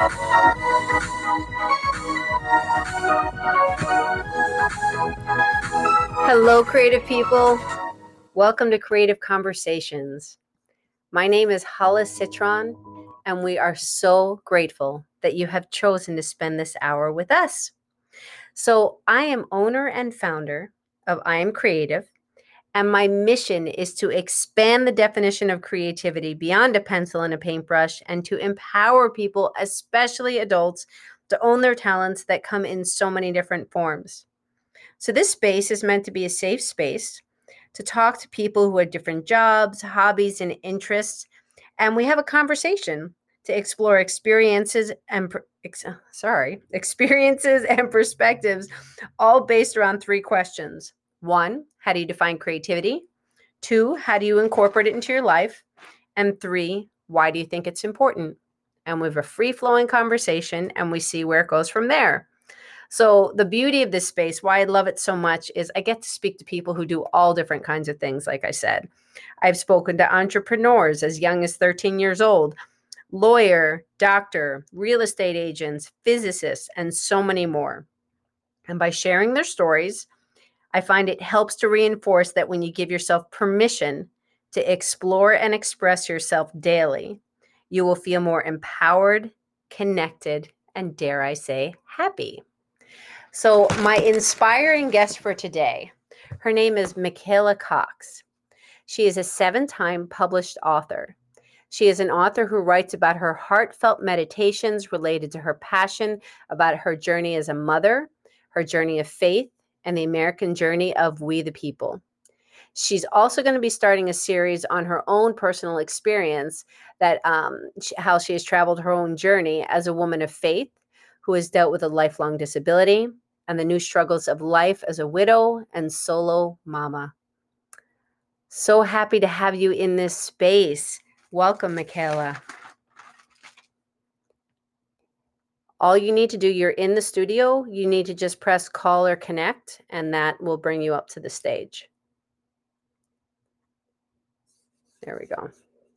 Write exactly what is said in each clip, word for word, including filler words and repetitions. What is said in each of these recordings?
Hello, creative people. Welcome to Creative Conversations. My name is Hala Citron, and we are so grateful that you have chosen to spend this hour with us. So, I am owner and founder of I Am Creative, and my mission is to expand the definition of creativity beyond a pencil and a paintbrush and to empower people, especially adults, to own their talents that come in so many different forms. So, this space is meant to be a safe space to talk to people who have different jobs, hobbies, and interests. And we have a conversation to explore experiences and, ex- sorry, experiences and perspectives, all based around three questions. One, how do you define creativity? Two, how do you incorporate it into your life? And three, why do you think it's important? And we have a free flowing conversation and we see where it goes from there. So, the beauty of this space, why I love it so much, is I get to speak to people who do all different kinds of things, like I said. I've spoken to entrepreneurs as young as thirteen years old, lawyer, doctor, real estate agents, physicists, and so many more. And by sharing their stories, I find it helps to reinforce that when you give yourself permission to explore and express yourself daily, you will feel more empowered, connected, and dare I say, happy. So, my inspiring guest for today, her name is Michaela Cox. She is a seven time published author. She is an author who writes about her heartfelt meditations related to her passion about her journey as a mother, her journey of faith, and the American journey of We the People. She's also going to be starting a series on her own personal experience that um, how she has traveled her own journey as a woman of faith who has dealt with a lifelong disability and the new struggles of life as a widow and solo mama. So happy to have you in this space. Welcome, Michaela. All you need to do, you're in the studio, you need to just press call or connect, and that will bring you up to the stage. There we go.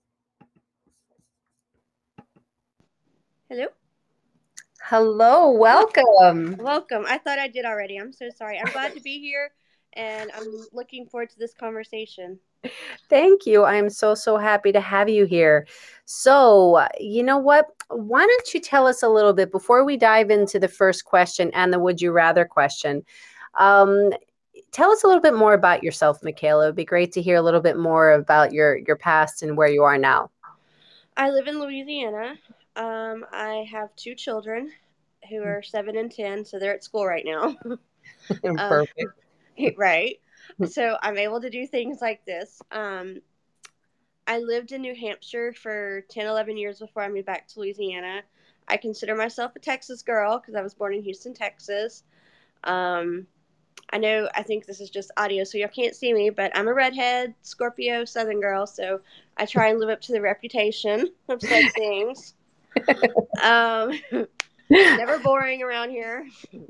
Hello? Hello, welcome. Welcome. I thought I did already. I'm so sorry. I'm glad to be here, and I'm looking forward to this conversation. Thank you. I'm so, so happy to have you here. So, you know what? Why don't you tell us a little bit before we dive into the first question and the would you rather question? Um, tell us a little bit more about yourself, Michaela. It would be great to hear a little bit more about your, your past and where you are now. I live in Louisiana. Um, I have two children who are seven and ten, so they're at school right now. uh, Perfect. right. So I'm able to do things like this. Um, I lived in New Hampshire for ten, eleven years before I moved back to Louisiana. I consider myself a Texas girl because I was born in Houston, Texas. Um, I know, I think this is just audio, so y'all can't see me, but I'm a redhead, Scorpio, Southern girl, so I try and live up to the reputation of said things. Um, never boring around here.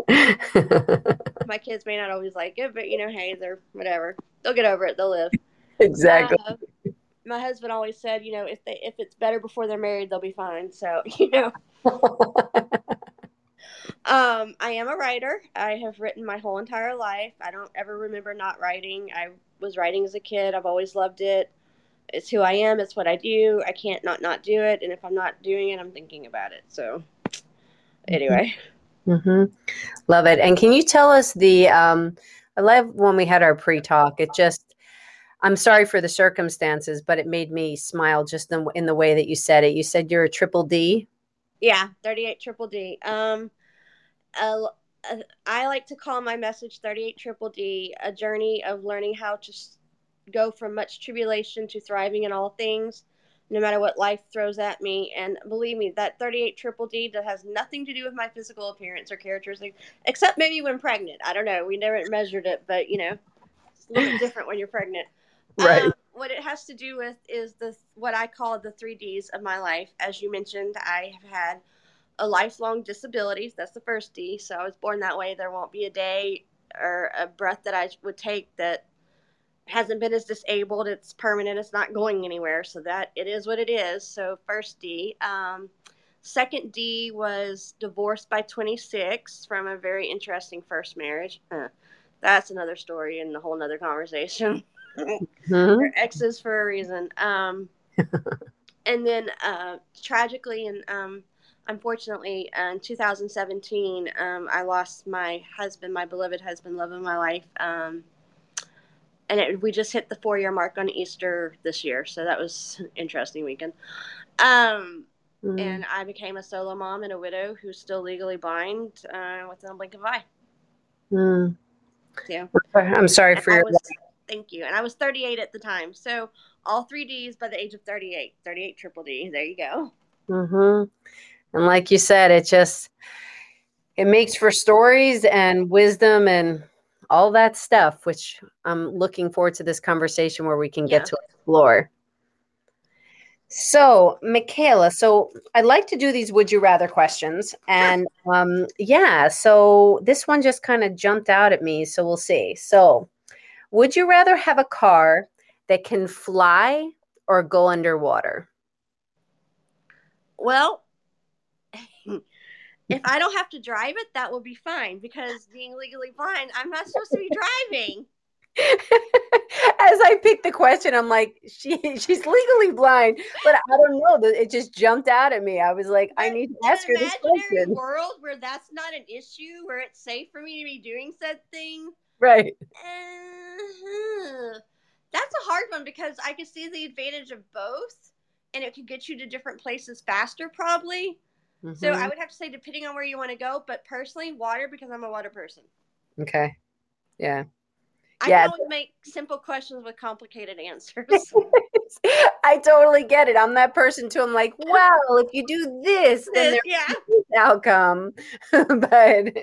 My kids may not always like it, but you know, hey, they're whatever. They'll get over it. They'll live. Exactly. Uh, my husband always said, you know, if they if it's better before they're married, they'll be fine. So, you know. Um, I am a writer. I have written my whole entire life. I don't ever remember not writing. I was writing as a kid. I've always loved it. It's who I am. It's what I do. I can't not not do it. And if I'm not doing it, I'm thinking about it. So anyway. Mm-hmm. Love it. And can you tell us the, um, I love when we had our pre-talk, it just, I'm sorry for the circumstances, but it made me smile just in, in the way that you said it. You said you're a triple D. Yeah, thirty-eight triple D. Um, uh, I like to call my message thirty-eight triple D a journey of learning how to go from much tribulation to thriving in all things, no matter what life throws at me. And believe me, that thirty-eight triple D that has nothing to do with my physical appearance or characteristics, except maybe when pregnant. I don't know. We never measured it, but you know, it's a little bit different when you're pregnant. Right. Um, what it has to do with is the what I call the three Ds of my life. As you mentioned, I have had a lifelong disability. That's the first D. So I was born that way. There won't be a day or a breath that I would take that hasn't been as disabled. It's permanent. It's not going anywhere. So that it is what it is. So first D. Um, Second D was divorced by twenty-six from a very interesting first marriage. Uh, that's another story and a whole nother conversation. Hmm. They're exes for a reason. Um, and then uh, tragically and um, unfortunately, uh, in two thousand seventeen, um, I lost my husband, my beloved husband, love of my life. Um, and it, we just hit the four year mark on Easter this year, so that was an interesting weekend. Um, Mm. and I became a solo mom and a widow who's still legally blind uh, within a blink of an eye. Mm. So, I'm sorry and for I your. was, thank you, and I was thirty-eight at the time. So all three Ds by the age of thirty-eight, thirty-eight triple D. There you go. Hmm. And like you said, it just it makes for stories and wisdom and all that stuff, which I'm looking forward to this conversation where we can get Yeah. to explore. So, Michaela, so I'd like to do these would you rather questions. Sure. And um, yeah, so this one just kind of jumped out at me. So we'll see. So, would you rather have a car that can fly or go underwater? Well, if I don't have to drive it, that will be fine because being legally blind, I'm not supposed to be driving. As I picked the question, I'm like, she she's legally blind, but I don't know. It just jumped out at me. I was like, I But need to in ask an her this imaginary question. world where that's not an issue, where it's safe for me to be doing said thing, Right. uh, that's a hard one because I can see the advantage of both, and it could get you to different places faster, probably. So I Hmm. would have to say, depending on where you want to go, but personally, water because I'm a water person. Okay. Yeah. I can Yeah. always make simple questions with complicated answers. I totally get it. I'm that person too. I'm like, well, if you do this, then This, there's yeah. this outcome. But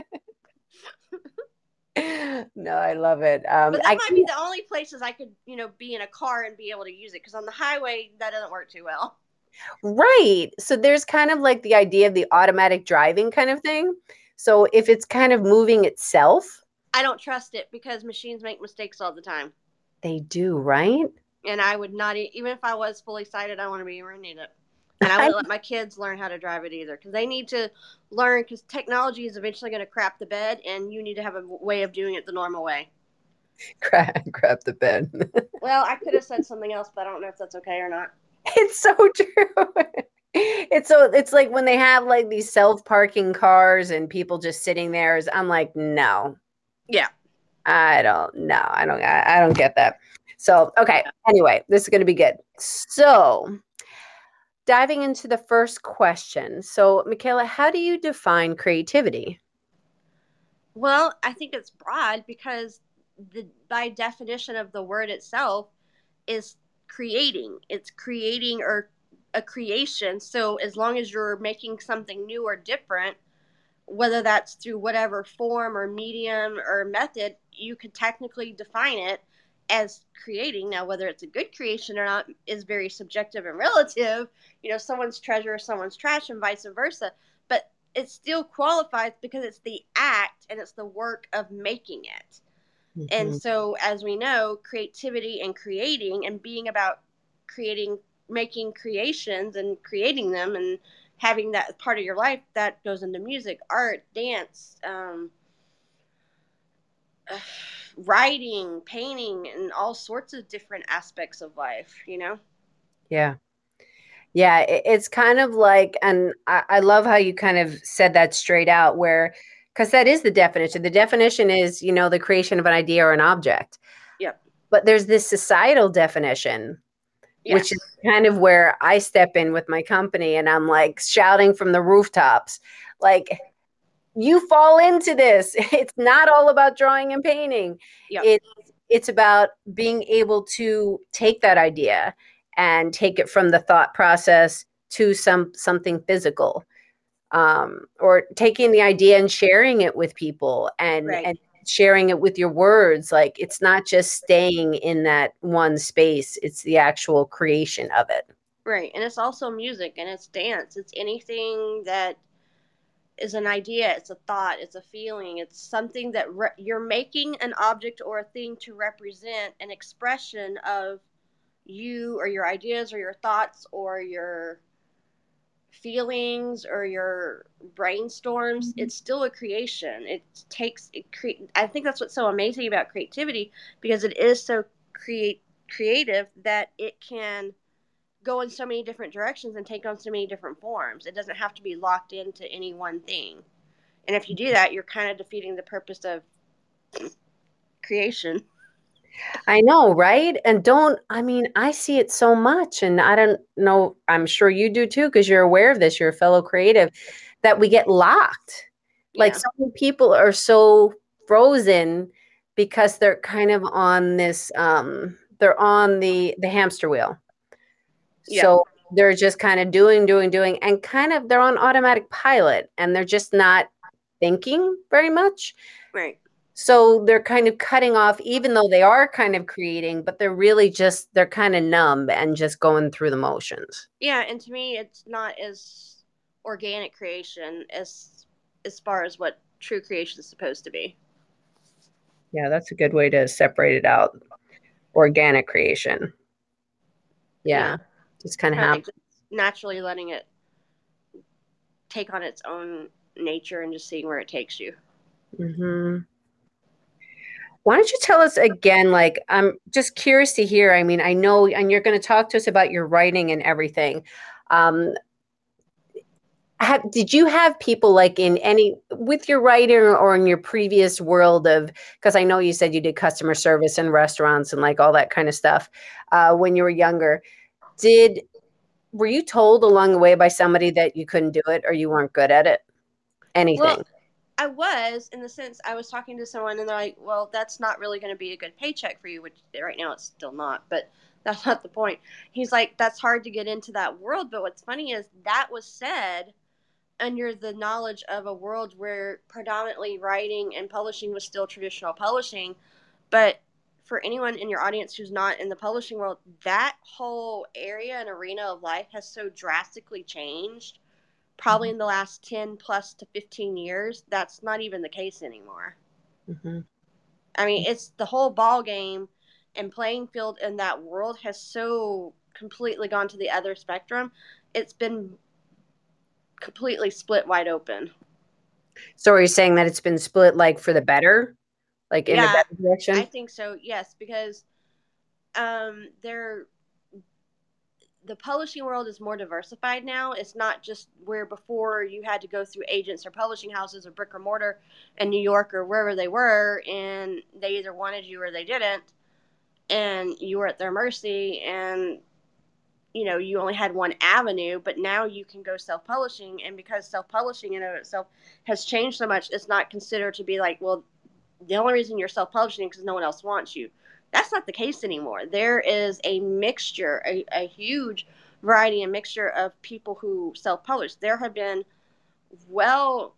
no, I love it. Um, But that I might be the only places I could, you know, be in a car and be able to use it because on the highway that doesn't work too well. right. So there's kind of like the idea of the automatic driving kind of thing. So if it's kind of moving itself, I don't trust it because machines make mistakes all the time. they do, right? And I would not, e- even if I was fully sighted, I want to be running it. And I wouldn't let my kids learn how to drive it either because they need to learn because technology is eventually going to crap the bed and you need to have a way of doing it the normal way. Grab, grab the pen. Well, I could have said something else, but I don't know if that's okay or not. It's so true. It's so it's like when they have like these self-parking cars and people just sitting there. Is I'm like, no, Yeah. I don't know. I don't I, I don't get that. So, okay. Yeah. Anyway, this is going to be good. So, diving into the first question. So, Michaela, how do you define creativity? Well, I think it's broad because the by definition of the word itself is creating. It's creating or a creation. So as long as you're making something new or different, whether that's through whatever form or medium or method, you could technically define it as creating. Now, whether it's a good creation or not is very subjective and relative. You know, someone's treasure is someone's trash and vice versa. But it still qualifies because it's the act and it's the work of making it. And Mhm. so, as we know, creativity and creating and being about creating, making creations and creating them and having that part of your life that goes into music, art, dance, um, uh, writing, painting, and all sorts of different aspects of life, you know? Yeah. Yeah, it, it's kind of like, and I, I love how you kind of said that straight out, where, because that is the definition. The definition is, you know, the creation of an idea or an object. Yep. But there's this societal definition, which is Yes. kind of where I step in with my company and I'm like shouting from the rooftops, like, you fall into this. It's not all about drawing and painting. Yep. It's it's about being able to take that idea and take it from the thought process to some something physical, um, or taking the idea and sharing it with people and Right. and sharing it with your words. Like it's not just staying in that one space, it's the actual creation of it. Right. And it's also music and it's dance. It's anything that is an idea, it's a thought, it's a feeling, it's something that re- you're making an object or a thing to represent an expression of you or your ideas or your thoughts or your feelings or your brainstorms, it's still a creation. It takes it cre- I think that's what's so amazing about creativity, because it is so create creative that it can go in so many different directions and take on so many different forms. It doesn't have to be locked into any one thing. And if you do that, you're kind of defeating the purpose of creation. I know, right? And don't, I mean, I see it so much, and I don't know, I'm sure you do too, because you're aware of this, you're a fellow creative, that we get locked. Like Yeah. so many people are so frozen because they're kind of on this, um, they're on the the hamster wheel. Yeah. So they're just kind of doing, doing, doing, and kind of they're on automatic pilot and they're just not thinking very much. Right. So they're kind of cutting off, even though they are kind of creating, but they're really just, they're kind of numb and just going through the motions. Yeah, and to me, it's not as organic creation as as far as what true creation is supposed to be. Yeah, that's a good way to separate it out. Organic creation. Yeah, Yeah, just kind of kind happen. of just naturally letting it take on its own nature and just seeing where it takes you. Mm-hmm. Why don't you tell us again? Like, I'm just curious to hear. I mean, I know, and you're going to talk to us about your writing and everything. Um, have, did you have people like in any with your writing or in your previous world of, because I know you said you did customer service in restaurants and like all that kind of stuff uh, when you were younger. Did were you told along the way by somebody that you couldn't do it or you weren't good at it? Well, Anything? I was, in the sense, I was talking to someone and they're like, well, that's not really going to be a good paycheck for you, which right now it's still not, but that's not the point. He's like, that's hard to get into that world. But what's funny is that was said under the knowledge of a world where predominantly writing and publishing was still traditional publishing. But for anyone in your audience who's not in the publishing world, that whole area and arena of life has so drastically changed, probably in the last ten plus to fifteen years. That's not even the case anymore. Mm-hmm. I mean, it's the whole ball game and playing field in that world has so completely gone to the other spectrum. It's been completely split wide open. So are you saying that it's been split like for the better, like in the Yeah, better I direction? think so. Yes, because um, they're the publishing world is more diversified now. It's not just where before you had to go through agents or publishing houses or brick or mortar in New York or wherever they were, and they either wanted you or they didn't, and you were at their mercy, and you know you only had one avenue. But now you can go self-publishing, and because self-publishing in and of itself has changed so much, it's not considered to be like, well, the only reason you're self-publishing is because no one else wants you. That's not the case anymore. There is a mixture, a, a huge variety and mixture of people who self-publish. There have been well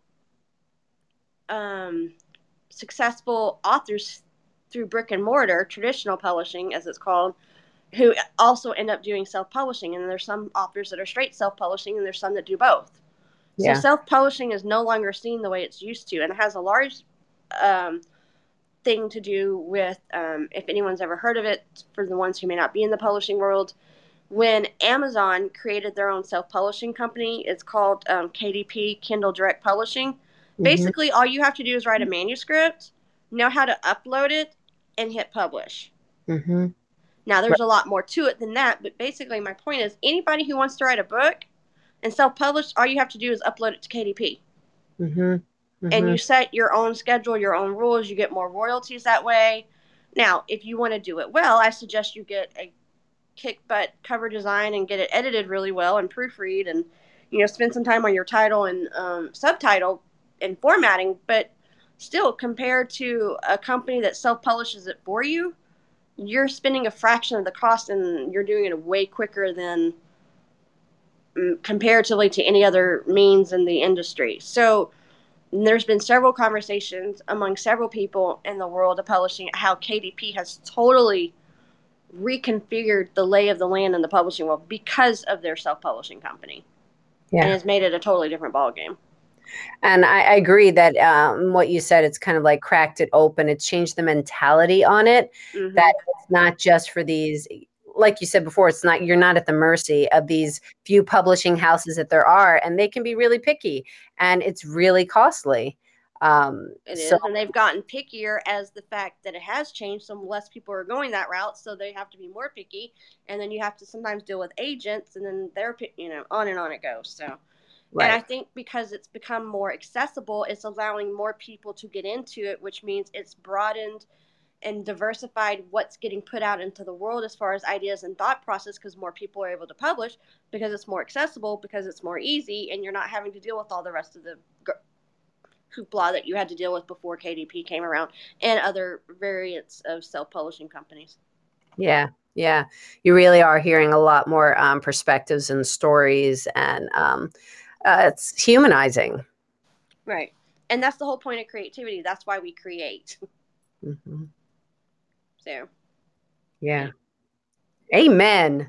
um, successful authors through brick and mortar, traditional publishing as it's called, who also end up doing self-publishing. And there's some authors that are straight self-publishing, and there's some that do both. So Yeah. self-publishing is no longer seen the way it's used to, and it has a large um, thing to do with, um, if anyone's ever heard of it, for the ones who may not be in the publishing world, when Amazon created their own self-publishing company. It's called um, K D P, Kindle Direct Publishing. Mm-hmm. Basically, all you have to do is write a manuscript, know how to upload it, and hit publish. Mm-hmm. Now, Right. there's a lot more to it than that, but basically, my point is anybody who wants to write a book and self-publish, all you have to do is upload it to K D P. Mm-hmm. And Mm-hmm. you set your own schedule, your own rules. You get more royalties that way. Now, if you want to do it well, I suggest you get a kick butt cover design and get it edited really well and proofread, and you know spend some time on your title and um, subtitle and formatting. But still, compared to a company that self-publishes it for you, you're spending a fraction of the cost, and you're doing it way quicker than um, comparatively to any other means in the industry. So there's been several conversations among several people in the world of publishing how K D P has totally reconfigured the lay of the land in the publishing world because of their self-publishing company, and Yeah. has made it a totally different ballgame. And I, I agree that um, what you said, it's kind of like cracked it open. It's changed the mentality on it, that Mm-hmm. it's not just for these. like you said before, it's not, you're not at the mercy of these few publishing houses that there are, and they can be really picky, and it's really costly. Um, It so is, and they've gotten pickier as the fact that it has changed. Some less people are going that route, so they have to be more picky. And then you have to sometimes deal with agents, and then they're, you know, on and on it goes. So, and I right. think because it's become more accessible, it's allowing more people to get into it, which means it's broadened and diversified what's getting put out into the world as far as ideas and thought process, because more people are able to publish, because it's more accessible, because it's more easy, and you're not having to deal with all the rest of the hoopla that you had to deal with before K D P came around and other variants of self-publishing companies. Yeah, yeah. You really are hearing a lot more um, perspectives and stories, and um, uh, it's humanizing. Right. And that's the whole point of creativity. That's why we create. Mm-hmm. So, Yeah. Amen.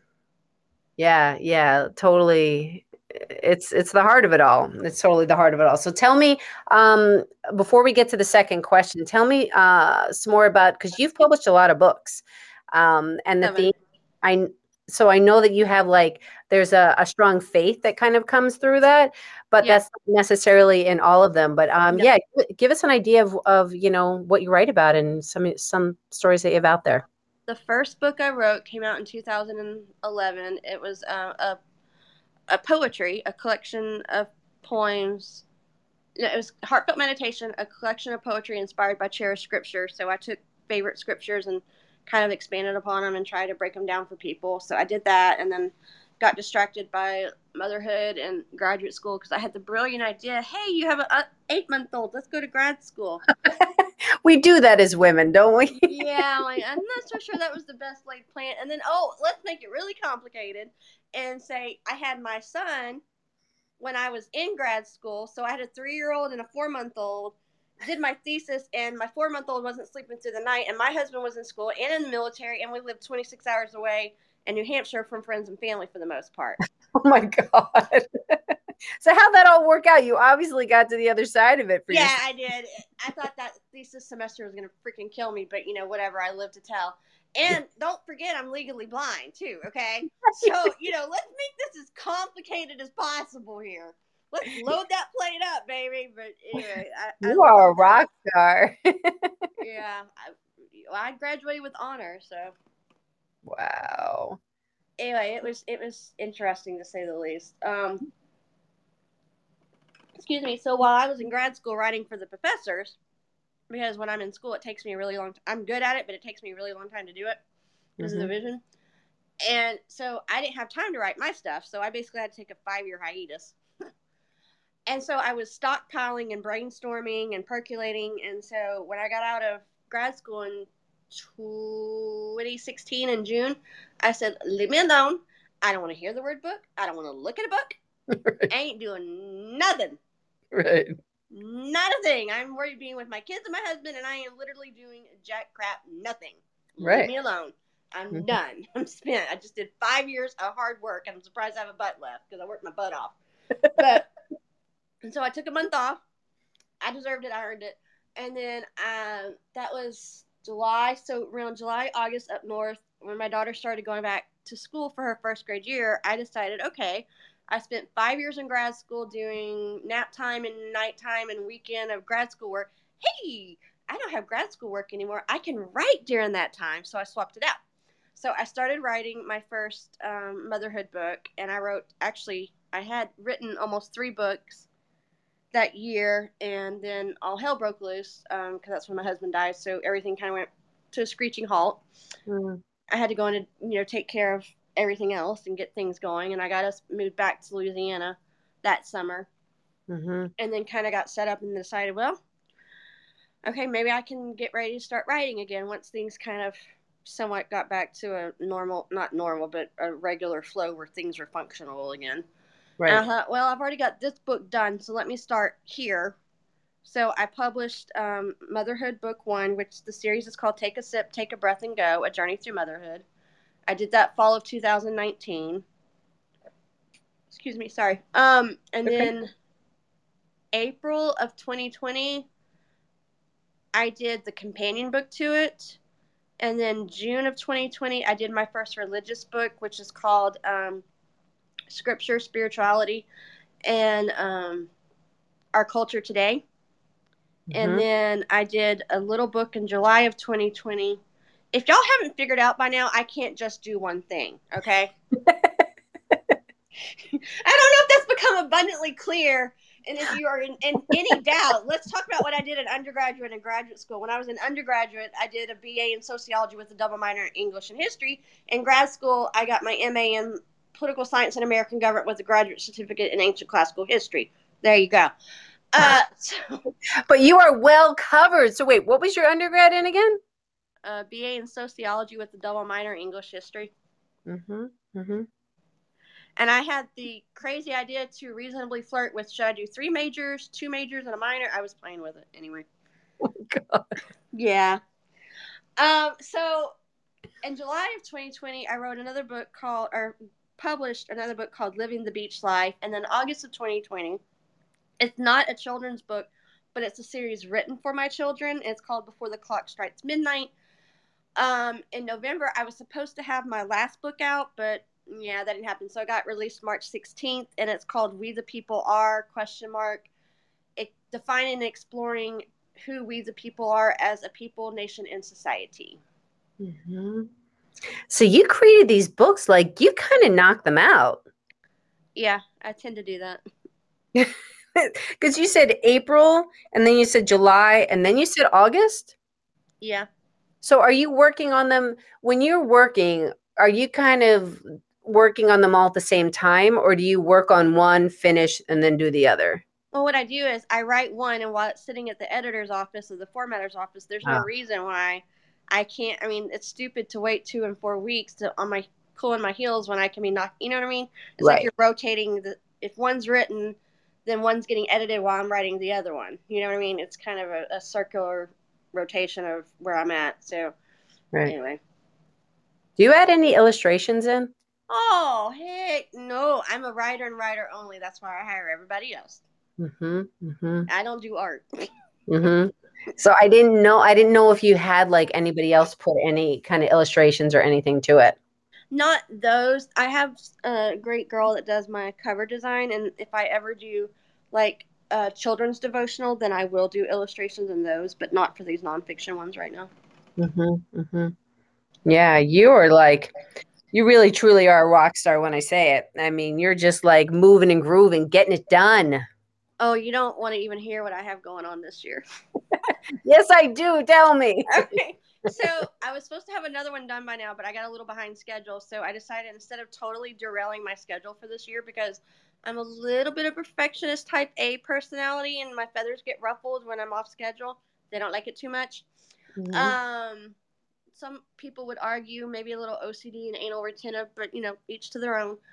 Yeah, yeah, totally. It's it's the heart of it all. It's totally the heart of it all. So tell me, um, before we get to the second question, tell me uh, some more about, because you've published a lot of books, um, and the seven. theme. I so I know that you have, like, there's a, a strong faith that kind of comes through that, but Yeah. that's not necessarily in all of them. But um, No. yeah, give, give us an idea of of you know what you write about and some some stories that you have out there. The first book I wrote came out in two thousand eleven. It was uh, a a poetry, a collection of poems. No, it was heartfelt meditation, a collection of poetry inspired by cherished scripture. So I took favorite scriptures and kind of expanded upon them and tried to break them down for people. So I did that, and then got distracted by motherhood and graduate school because I had the brilliant idea, hey, you have an eight month old, let's go to grad school. We do that as women, don't we? Yeah, like, I'm not so sure that was the best laid plan. And then, oh, let's make it really complicated and say I had my son when I was in grad school. So I had a three year old and a four month old, did my thesis, and my four month old wasn't sleeping through the night. And my husband was in school and in the military, and we lived twenty-six hours away in New Hampshire from friends and family for the most part. Oh my God. So how'd that all work out? You obviously got to the other side of it for Yeah, yourself. I did. I thought that thesis semester was going to freaking kill me, but you know, whatever. I live to tell. And don't forget, I'm legally blind too, okay? So, you know, let's make this as complicated as possible here. Let's load that plate up, baby. But anyway, I, I You love are a them both. rock star. Yeah, I, I graduated with honor, so Wow. anyway, it was it was interesting to say the least. Um, excuse me. So while I was in grad school writing for the professors, because when I'm in school, it takes me a really long. T- I'm good at it, but it takes me a really long time to do it because of the Mm-hmm. vision. And so I didn't have time to write my stuff, so I basically had to take a five year hiatus. And so I was stockpiling and brainstorming and percolating. And so when I got out of grad school in twenty sixteen in June, I said, leave me alone. I don't want to hear the word book. I don't want to look at a book. I ain't doing nothing. Right. Not a thing. I'm worried being with my kids and my husband, and I am literally doing jack crap nothing. Leave Right. me alone. I'm Mm-hmm. done. I'm spent. I just did five years of hard work, and I'm surprised I have a butt left because I worked my butt off. But and so I took a month off. I deserved it. I earned it. And then um, that was July. So around July, August up north, when my daughter started going back to school for her first grade year, I decided, okay, I spent five years in grad school doing nap time and nighttime and weekend of grad school work. Hey, I don't have grad school work anymore. I can write during that time. So I swapped it out. So I started writing my first um, motherhood book, and I wrote, actually, I had written almost three books that year, and then all hell broke loose because um, that's when my husband died. So everything kind of went to a screeching halt. Mm-hmm. I had to go in and you know take care of everything else and get things going, and I got us moved back to Louisiana that summer, Mm-hmm. and then kind of got set up and decided, well, okay, maybe I can get ready to start writing again once things kind of somewhat got back to a normal, not normal, but a regular flow where things were functional again. And I Right. thought, well, I've already got this book done, so let me start here. So I published um, Motherhood Book One, which the series is called Take a Sip, Take a Breath, and Go: A Journey Through Motherhood. I did that fall of two thousand nineteen. Excuse me, sorry. Um, and Okay. then April of twenty twenty, I did the companion book to it, And then June of twenty twenty, I did my first religious book, which is called um, Scripture, Spirituality, and um, Our Culture Today. And Mm-hmm. then I did a little book in July of twenty twenty. If y'all haven't figured out by now, I can't just do one thing, okay? I don't know if that's become abundantly clear. And if you are in, in any doubt, let's talk about what I did in undergraduate and graduate school. When I was in undergraduate, I did a B A in sociology with a double minor in English and history. In grad school, I got my M A in political science and American government with a graduate certificate in ancient classical history. There you go. Uh, so, But you are well covered. So wait, what was your undergrad in again? uh, B A in sociology with a double minor in English history. Mm-hmm. Mm-hmm. And I had the crazy idea to reasonably flirt with, should I do three majors, two majors, and a minor? I was playing with it anyway. Oh, God. Yeah. Um. So in July of twenty twenty, I wrote another book called, or published another book called Living the Beach Life. And then August of twenty twenty, it's not a children's book, but it's a series written for my children. It's called Before the Clock Strikes Midnight. Um, in November, I was supposed to have my last book out, but yeah, that didn't happen. So it got released March sixteenth, and it's called We the People Are, question mark, it, defining and exploring who we the people are as a people, nation, and society. Mm-hmm. So you created these books, like you kind of knocked them out. Yeah, I tend to do that. Because you said April, and then you said July, and then you said August. Yeah. So are you working on them when you're working? Are you kind of working on them all at the same time, or do you work on one, finish, and then do the other? Well, what I do is I write one, and while it's sitting at the editor's office or the formatter's office, there's no Oh, reason why I can't. I mean, it's stupid to wait two and four weeks to on my cooling my heels when I can be knocked. You know what I mean? It's like right, you're rotating. The if one's written, then one's getting edited while I'm writing the other one. You know what I mean? It's kind of a, a circular rotation of where I'm at. So right. anyway. Do you add any illustrations in? Oh heck no! I'm a writer and writer only. That's why I hire everybody else. Mm-hmm. Mm-hmm. I don't do art. Mm-hmm. So I didn't know. I didn't know if you had like anybody else put any kind of illustrations or anything to it. Not those. I have a great girl that does my cover design, and if I ever do like a children's devotional, then I will do illustrations in those, but not for these nonfiction ones right now. Mm-hmm. Mm-hmm. Yeah, you are like you really truly are a rock star when I say it. I mean, you're just like moving and grooving, getting it done. Oh, you don't want to even hear what I have going on this year. Yes, I do. Tell me. Okay. So I was supposed to have another one done by now, but I got a little behind schedule. So I decided instead of totally derailing my schedule for this year, because I'm a little bit of perfectionist type A personality and my feathers get ruffled when I'm off schedule. They don't like it too much. Mhm. Um, some people would argue maybe a little O C D and anal retentive, but you know, each to their own.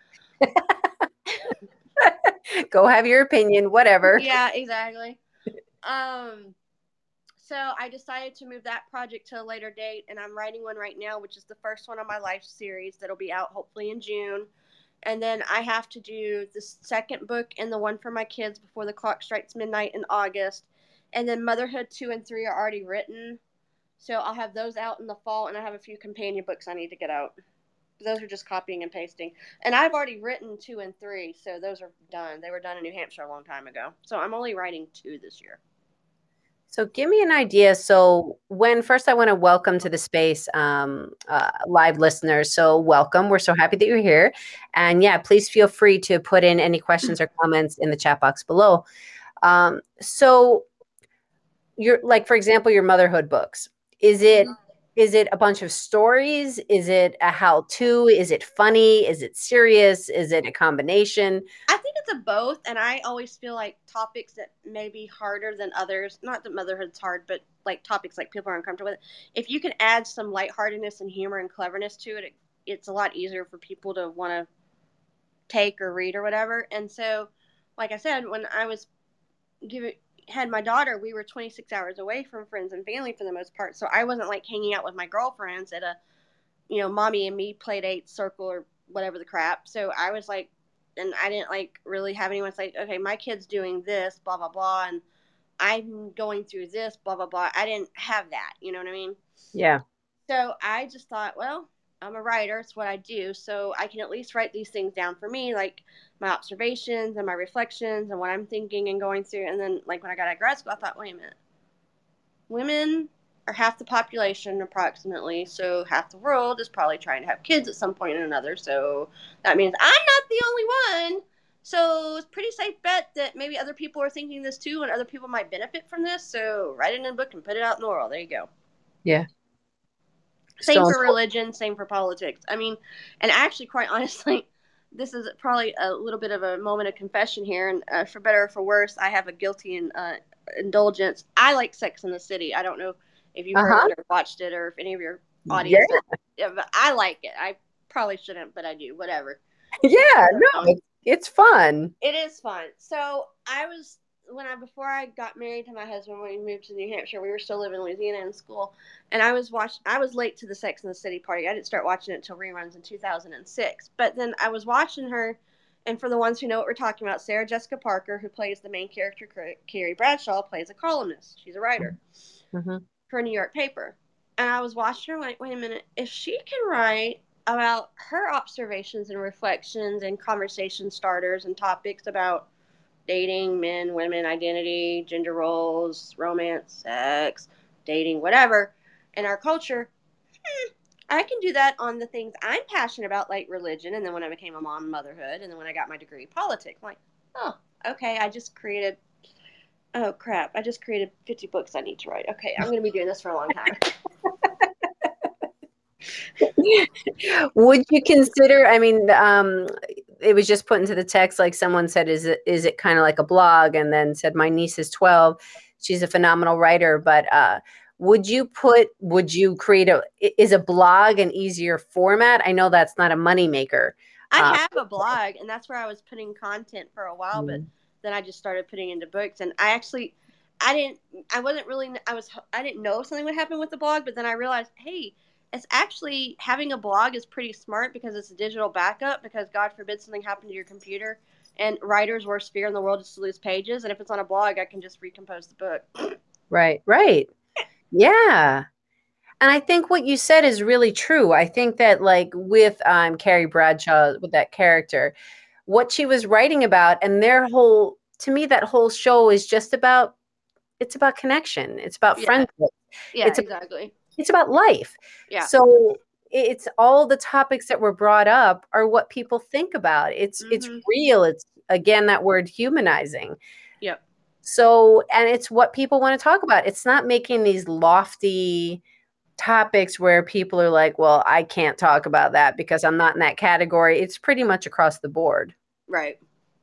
Go have your opinion, whatever. Yeah, exactly. Um, so I decided to move that project to a later date, and I'm writing one right now, which is the first one on my life series that'll be out hopefully in June. And then I have to do the second book and the one for my kids before the clock strikes midnight in August. And then Motherhood two and three are already written. So I'll have those out in the fall, and I have a few companion books I need to get out. Those are just copying and pasting. And I've already written two and three, so those are done. They were done in New Hampshire a long time ago. So I'm only writing two this year. So give me an idea. So when first I want to welcome to the space um, uh, live listeners. So welcome. We're so happy that you're here. And yeah, please feel free to put in any questions or comments in the chat box below. Um, so you're like, for example, your motherhood books. Is it is it a bunch of stories? Is it a how-to? Is it funny? Is it serious? Is it a combination? I think it's a both, and I always feel like topics that may be harder than others, not that motherhood's hard, but like topics like people are uncomfortable with, if you can add some lightheartedness and humor and cleverness to it, it it's a lot easier for people to want to take or read or whatever. And so, like I said, when I was giving had my daughter, we were twenty-six hours away from friends and family for the most part, so I wasn't like hanging out with my girlfriends at a you know mommy and me play date circle or whatever the crap. So I was like, and I didn't like really have anyone say, okay, my kid's doing this, blah blah blah, and I'm going through this, blah blah blah. I didn't have that. You know what I mean? Yeah. So I just thought, well, I'm a writer. It's what I do. So I can at least write these things down for me, like my observations and my reflections and what I'm thinking and going through. And then, like, when I got out of grad school, I thought, wait a minute. Women are half the population approximately. So half the world is probably trying to have kids at some point or another. So that means I'm not the only one. So it's a pretty safe bet that maybe other people are thinking this too, and other people might benefit from this. So write it in a book and put it out in the world. There you go. Yeah. Same So for religion, same for politics. I mean, and actually, quite honestly, this is probably a little bit of a moment of confession here. And uh, for better or for worse, I have a guilty and uh, indulgence. I like Sex in the City. I don't know if you've heard uh-huh. of it or watched it, or if any of your Yeah. audience does. Yeah, but I like it. I probably shouldn't, but I do. Whatever. Yeah. No, it's, it's fun. It is fun. So I was when I before I got married to my husband when we moved to New Hampshire, we were still living in Louisiana in school, and I was watch I was late to the Sex and the City party. I didn't start watching it until reruns in two thousand six. But then I was watching her, and for the ones who know what we're talking about, Sarah Jessica Parker, who plays the main character, Carrie Bradshaw, plays a columnist. She's a writer mm-hmm. for a New York paper. And I was watching her like, wait a minute, if she can write about her observations and reflections and conversation starters and topics about dating, men, women, identity, gender roles, romance, sex, dating, whatever, in our culture, hmm, I can do that on the things I'm passionate about, like religion, and then when I became a mom, motherhood, and then when I got my degree, politics. I'm like, oh, okay, I just created, oh crap, I just created fifty books I need to write. Okay, I'm going to be doing this for a long time. Would you consider, I mean, um, it was just put into the text, like someone said, is it, is it kind of like a blog? And then said, my niece is twelve. She's a phenomenal writer, but, uh, would you put, would you create a, is a blog an easier format? I know that's not a moneymaker. I Um, have a blog, and that's where I was putting content for a while, but then I just started putting into books. And I actually, I didn't, I wasn't really, I was, I didn't know something would happen with the blog, but then I realized, hey, it's actually having a blog is pretty smart because it's a digital backup. Because God forbid something happened to your computer, and writer's worst fear in the world is to lose pages. And if it's on a blog, I can just recompose the book. Right, right, yeah. And I think what you said is really true. I think that, like, with um, Carrie Bradshaw, with that character, what she was writing about, and their whole, to me, that whole show is just about, it's about connection. It's about Yeah. friendship. Yeah, It's exactly. It's about life. Yeah. So it's all the topics that were brought up are what people think about. It's Mm-hmm. it's real. It's, again, that word, humanizing. Yep. So, and it's what people want to talk about. It's not making these lofty topics where people are like, well, I can't talk about that because I'm not in that category. It's pretty much across the board. Right.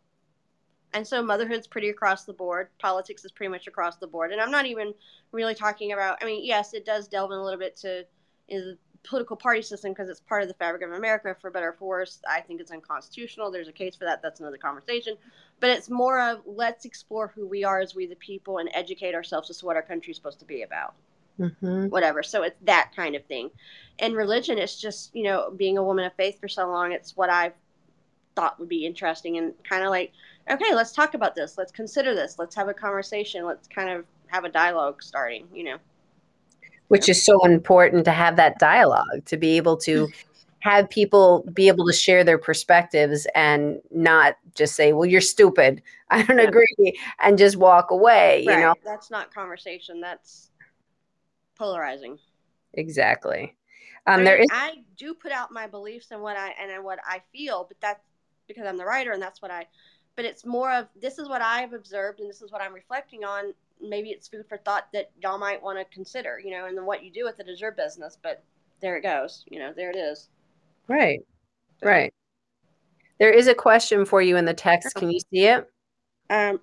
And so motherhood's pretty across the board. Politics is pretty much across the board. And I'm not even really talking about, I mean, yes, it does delve in a little bit to you know, the political party system because it's part of the fabric of America, for better or for worse. I think it's unconstitutional. There's a case for that. That's another conversation. But it's more of let's explore who we are as we the people and educate ourselves as to what our country is supposed to be about. Mm-hmm. Whatever. So it's that kind of thing. And religion is just, you know, being a woman of faith for so long, it's what I've thought would be interesting and kind of like, okay, let's talk about this. Let's consider this. Let's have a conversation. Let's kind of have a dialogue starting, you know. Which is so important to have that dialogue, to be able to have people be able to share their perspectives and not just say, well, you're stupid, I don't Yeah. agree, and just walk away, you Right. know? That's not conversation. That's polarizing. Exactly. I Um, mean, there is, I do put out my beliefs and what I and what I feel, but that's because I'm the writer and that's what I. But it's more of this is what I've observed and this is what I'm reflecting on. Maybe it's food for thought that y'all might want to consider, you know. And then what you do with it is your business. But there it goes, you know. There it is. right, right. There is a question for you in the text. Can you see it? Um,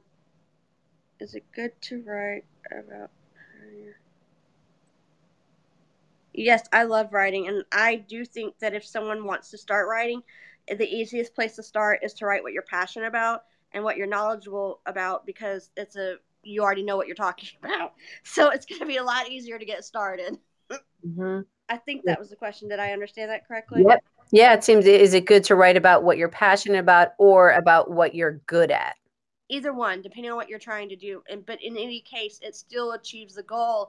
is it good to write about? Yes, I love writing, and I do think that if someone wants to start writing, the easiest place to start is to write what you're passionate about and what you're knowledgeable about because it's a you already know what you're talking about. So it's going to be a lot easier to get started. Mm-hmm. I think that was the question. Did I understand that correctly? Yep. Yeah, it seems, is it good to write about what you're passionate about or about what you're good at? Either one, depending on what you're trying to do. And but in any case, it still achieves the goal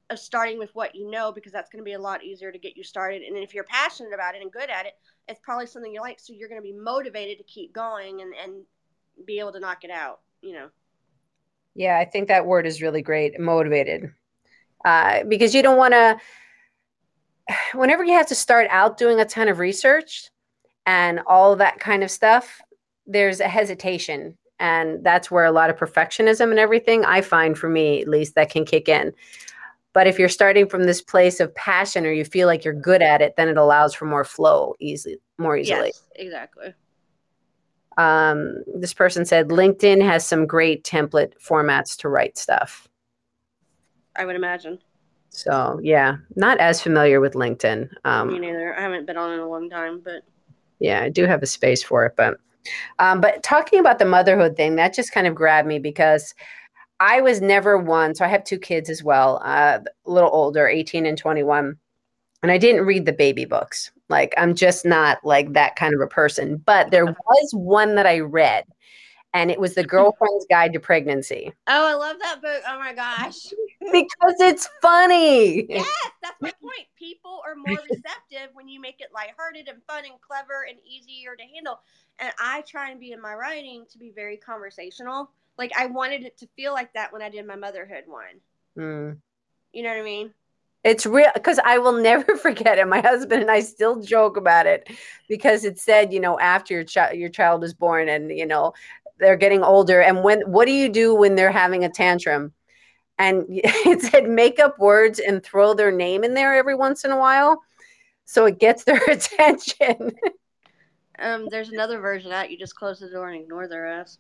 of starting with what you know, because that's going to be a lot easier to get you started. And if you're passionate about it and good at it, it's probably something you like. So you're going to be motivated to keep going and, and be able to knock it out, you know? Yeah, I think that word is really great, motivated. Uh, because you don't want to, whenever you have to start out doing a ton of research and all that kind of stuff, there's a hesitation. And that's where a lot of perfectionism and everything, I find for me at least, that can kick in. But if you're starting from this place of passion or you feel like you're good at it, then it allows for more flow easily, more easily. Yes, exactly. Um, this person said LinkedIn has some great template formats to write stuff. I would imagine. So yeah, not as familiar with LinkedIn. Um, Me neither. I haven't been on in a long time, but yeah, I do have a space for it. But um, but talking about the motherhood thing, that just kind of grabbed me because I was never one. So I have two kids as well, uh, a little older, eighteen and twenty-one. And I didn't read the baby books. Like, I'm just not like that kind of a person. But there was one that I read, and it was The Girlfriend's Guide to Pregnancy. Oh, I love that book. Oh my gosh. Because it's funny. Yes, that's my point. People are more receptive when you make it lighthearted and fun and clever and easier to handle. And I try and be in my writing to be very conversational. Like, I wanted it to feel like that when I did my motherhood one. Mm. You know what I mean? It's real, because I will never forget it. My husband and I still joke about it because it said, you know, after your child your child is born and, you know, they're getting older. And when, what do you do when they're having a tantrum? And it said, make up words and throw their name in there every once in a while, so it gets their attention. Um, there's another version of that. You just close the door and ignore their ass.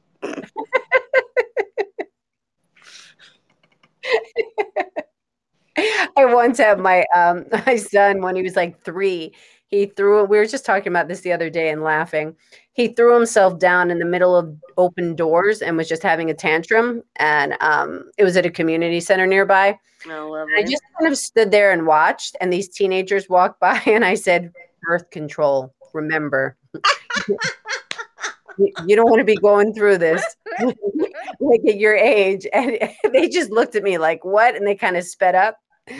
I once had my um my son, when he was like three, he threw we were just talking about this the other day and laughing. He threw himself down in the middle of open doors and was just having a tantrum. And um it was at a community center nearby. Oh, lovely. I just kind of stood there and watched, and these teenagers walked by, and I said, birth control, remember. You don't want to be going through this like at your age. And they just looked at me like, what? And they kind of sped up.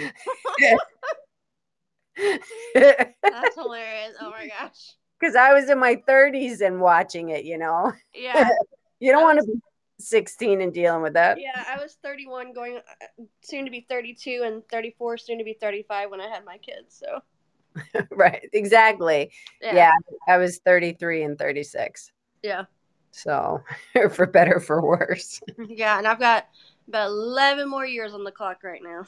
That's hilarious. Oh my gosh. Because I was in my thirties and watching it, you know. Yeah. You don't I want was, to be sixteen and dealing with that. Yeah, I was thirty-one, going uh, soon to be thirty-two, and thirty-four, soon to be thirty-five when I had my kids. So. Right. Exactly. Yeah. yeah. I was thirty-three and thirty-six. Yeah. So for better or for worse. Yeah, and I've got about eleven more years on the clock right now.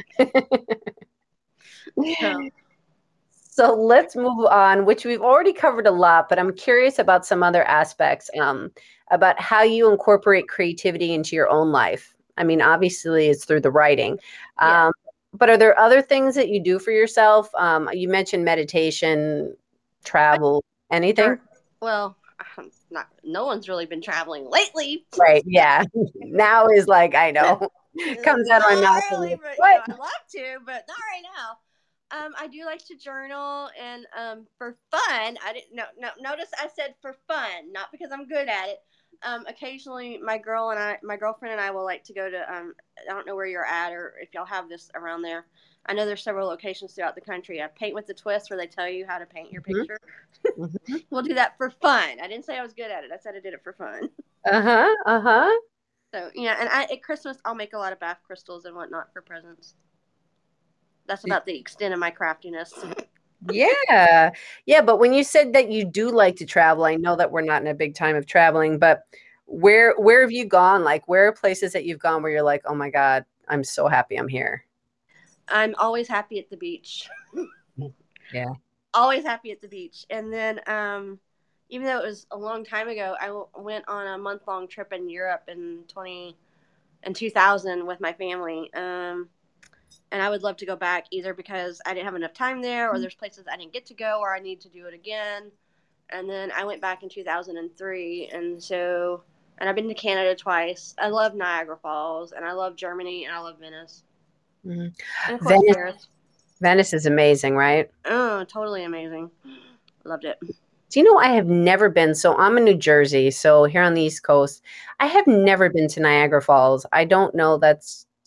So. So let's move on, which we've already covered a lot, but I'm curious about some other aspects, um, about how you incorporate creativity into your own life. I mean, obviously it's through the writing, um, yeah. But are there other things that you do for yourself? Um, you mentioned meditation, travel, anything? Well, not, no one's really been traveling lately. Right, yeah. Now is like, I know, comes out of my mouth. Really, but, you know, I'd love to, but not right now. Um, I do like to journal, and um, for fun, I didn't no, no notice I said for fun, not because I'm good at it. Um, occasionally my girl and I, my girlfriend and I will like to go to, um, I don't know where you're at or if y'all have this around there. I know there's several locations throughout the country. I Paint with the Twist, where they tell you how to paint your picture. Mm-hmm. We'll do that for fun. I didn't say I was good at it. I said I did it for fun. Uh-huh, uh-huh. So, yeah, and I, at Christmas, I'll make a lot of bath crystals and whatnot for presents. That's about the extent of my craftiness. Yeah. Yeah. But when you said that you do like to travel, I know that we're not in a big time of traveling, but where, where have you gone? Like, where are places that you've gone where you're like, oh my God, I'm so happy I'm here? I'm always happy at the beach. Yeah. Always happy at the beach. And then, um, even though it was a long time ago, I w- went on a month long trip in Europe in twenty in two thousand with my family. Um, And I would love to go back, either because I didn't have enough time there, or there's places I didn't get to go, or I need to do it again. And then I went back in two thousand three, and so, and I've been to Canada twice. I love Niagara Falls, and I love Germany, and I love Venice. Mm-hmm. And of course, Venice, Paris. Venice is amazing, right? Oh, totally amazing. Loved it. Do you know, I have never been, so I'm in New Jersey, so here on the East Coast, I have never been to Niagara Falls. I don't know, that's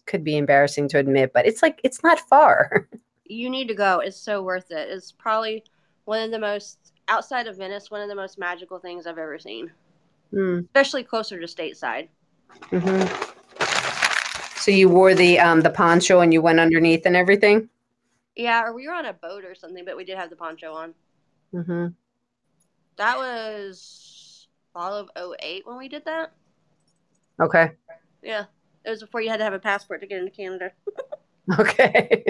could be embarrassing to admit, but it's like, it's not far. You need to go. It's so worth it. It's probably one of the most, outside of Venice, one of the most magical things I've ever seen, Mm, especially closer to stateside. hmm So you wore the um the poncho and you went underneath and everything? Yeah, or we were on a boat or something, but we did have the poncho on. Hmm That was fall of 'oh eight when we did that. Okay. Yeah. It was before you had to have a passport to get into Canada. Okay.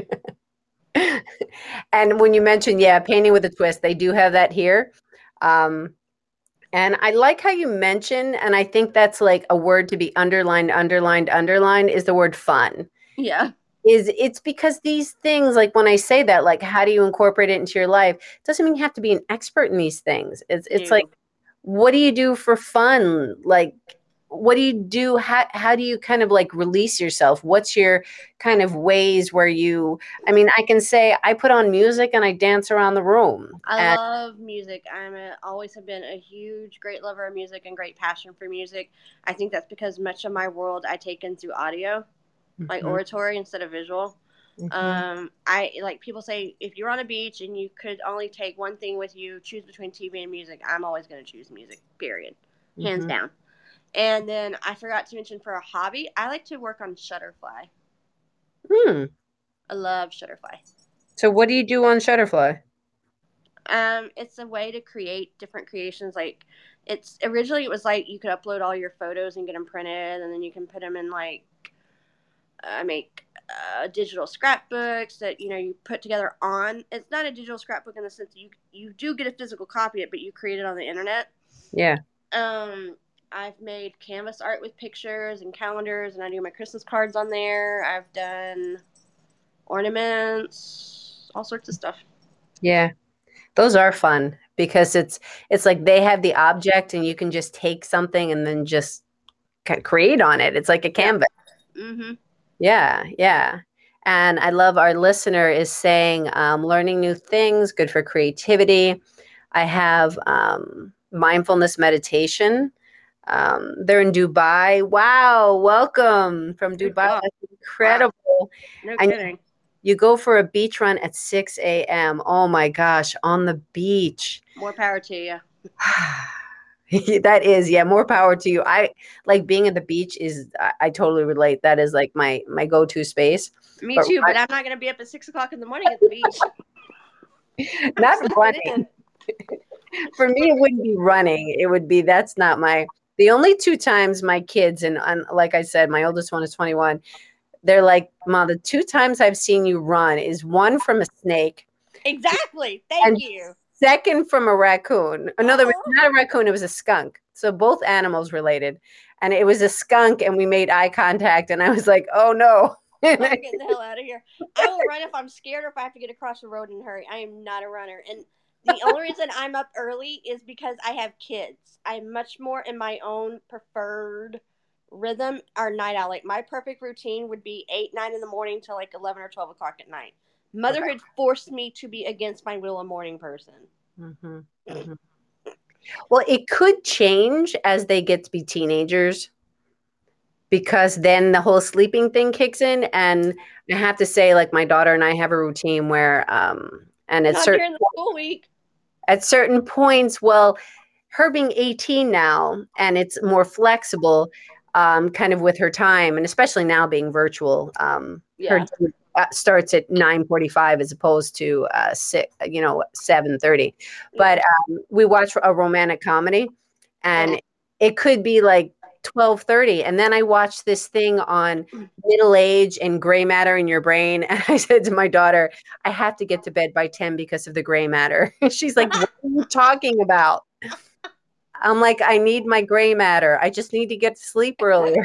And when you mentioned, yeah, painting with a twist, they do have that here. Um, and I like how you mentioned, and I think that's like a word to be underlined, underlined, underlined is the word fun. Yeah. Is it's because these things, like when I say that, like how do you incorporate it into your life? Doesn't mean you have to be an expert in these things. It's it's like, No. what do you do for fun? Like, what do you do? How how do you kind of like release yourself? What's your kind of ways where you, I mean, I can say I put on music and I dance around the room. I And love music. I'm a, always have been a huge, great lover of music and great passion for music. I think that's because much of my world I take in through audio, like Mhm, oratory instead of visual. mhm, Um, I like people say if you're on a beach and you could only take one thing with you, choose between T V and music. I'm always going to choose music. Period, hands mhm. down. And then I forgot to mention for a hobby, I like to work on Shutterfly. Hmm. I love Shutterfly. So what do you do on Shutterfly? Um, it's a way to create different creations. Like, it's originally it was like you could upload all your photos and get them printed, and then you can put them in like I make uh, digital scrapbooks that you know you put together on. It's not a digital scrapbook in the sense that you you do get a physical copy of it, but you create it on the internet. Yeah. Um, I've made canvas art with pictures and calendars, and I do my Christmas cards on there. I've done ornaments, all sorts of stuff. Yeah. Those are fun because it's it's like they have the object and you can just take something and then just kind of create on it. It's like a Yeah. canvas. Mm-hmm. Yeah, yeah. And I love our listener is saying um, learning new things, good for creativity. I have um, mindfulness meditation. Um, they're in Dubai. Wow, welcome from Oh, Dubai. God. That's Wow. incredible. No And kidding. you go for a beach run at six a m. Oh my gosh, on the beach. More power to you. That is, yeah, more power to you. I like being at the beach is I, I totally relate. That is like my my go-to space. Me But too, but I'm not going to be up at six o'clock in the morning at the beach. run- I'm not sleeping running. in. For me, it wouldn't be running. It would be that's not my the only two times my kids and, and like I said, my oldest one is twenty-one. They're like, Mom, the two times I've seen you run is one from a snake Exactly. Thank and you. second from a raccoon. Another, Uh-huh. not a raccoon, it was a skunk. So both animals related. And it was a skunk, and we made eye contact, and I was like, oh no. I'm getting the hell out of here. I will run if I'm scared or if I have to get across the road in a hurry. I am not a runner. And the only reason I'm up early is because I have kids. I'm much more in my own preferred rhythm or night owl. Like my perfect routine would be eight, nine in the morning till like eleven or twelve o'clock at night. Okay. Motherhood forced me to be against my will a morning person. hmm hmm Well, it could change as they get to be teenagers because then the whole sleeping thing kicks in. And I have to say, like my daughter and I have a routine where, um, and at Not certain during the school week. at certain points, well, her being eighteen now and it's more flexible, um, kind of with her time, and especially now being virtual, um, her Yeah. day, uh, starts at nine forty-five as opposed to uh, six, you know, seven thirty. But Yeah. um, we watch a romantic comedy, Oh. and it could be like twelve thirty, and then I watch this thing on middle age and gray matter in your brain, and I said to my daughter, I have to get to bed by ten because of the gray matter. She's like, what are you talking about? I'm like, I need my gray matter. I just need to get to sleep earlier.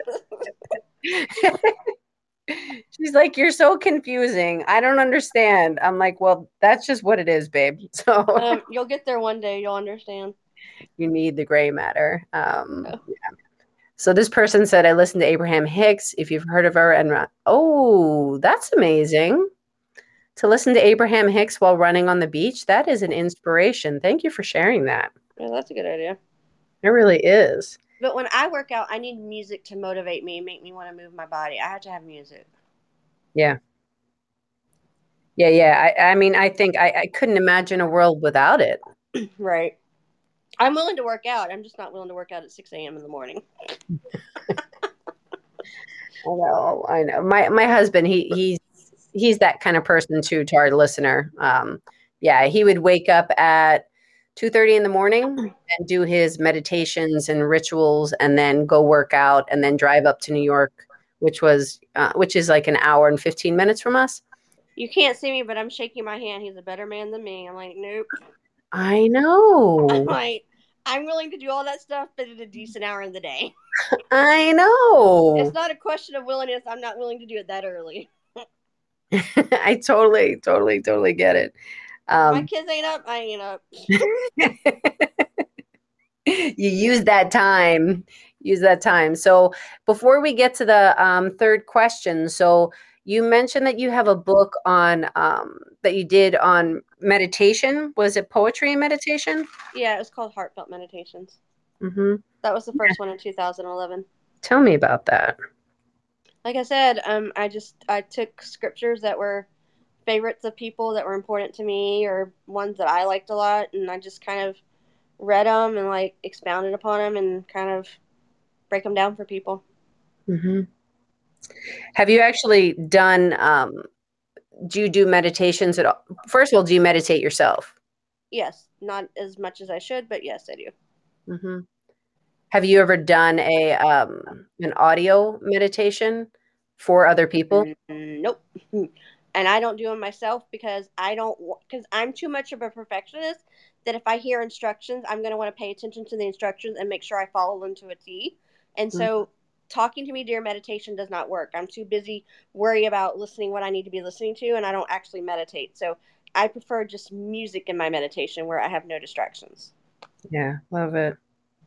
She's like, you're so confusing. I don't understand. I'm like, well, that's just what it is, babe. So um, you'll get there one day. You'll understand. you need the gray matter. Um, Oh. so this person said, I listened to Abraham Hicks, if you've heard of her. And uh, oh, that's amazing. To listen to Abraham Hicks while running on the beach. That is an inspiration. Thank you for sharing that. Yeah, that's a good idea. It really is. But when I work out, I need music to motivate me, make me want to move my body. I have to have music. Yeah. Yeah, yeah. I, I mean, I think I, I couldn't imagine a world without it. Right. I'm willing to work out. I'm just not willing to work out at six a.m. in the morning. I know, I know. My my husband, he he's he's that kind of person too, to our listener. Um, yeah, he would wake up at two thirty in the morning and do his meditations and rituals, and then go work out, and then drive up to New York, which was uh, which is like an hour and fifteen minutes from us. You can't see me, but I'm shaking my hand. He's a better man than me. I'm like, nope. I I'm know. like, I'm willing to do all that stuff, but at a decent hour in the day. I It's know. not a question of willingness. I'm not willing to do it that early. I totally, totally, totally get it. If my Um, kids ain't up, I ain't up. you use that time use that time so before we get to the um, third question, so you mentioned that you have a book on um, that you did on meditation. Was it poetry and meditation? Yeah, it was called Heartfelt Meditations. Hmm. That was the first one in two thousand eleven. Tell me about that. Like I said, um, I just I took scriptures that were favorites of people that were important to me or ones that I liked a lot, and I just kind of read them and like expounded upon them and kind of break them down for people. Hmm. Have you actually done um, do you do meditations at all? First of all, do you meditate yourself? Yes, not as much as I should, but yes, I do. Hmm. Have you ever done a um, an audio meditation for other people? Mm, nope. And I don't do them myself because I don't because I'm too much of a perfectionist that if I hear instructions, I'm going to want to pay attention to the instructions and make sure I follow them to a T. And so talking to me during meditation does not work. I'm too busy worry about listening what I need to be listening to and I don't actually meditate. So I prefer just music in my meditation where I have no distractions. Yeah, love it.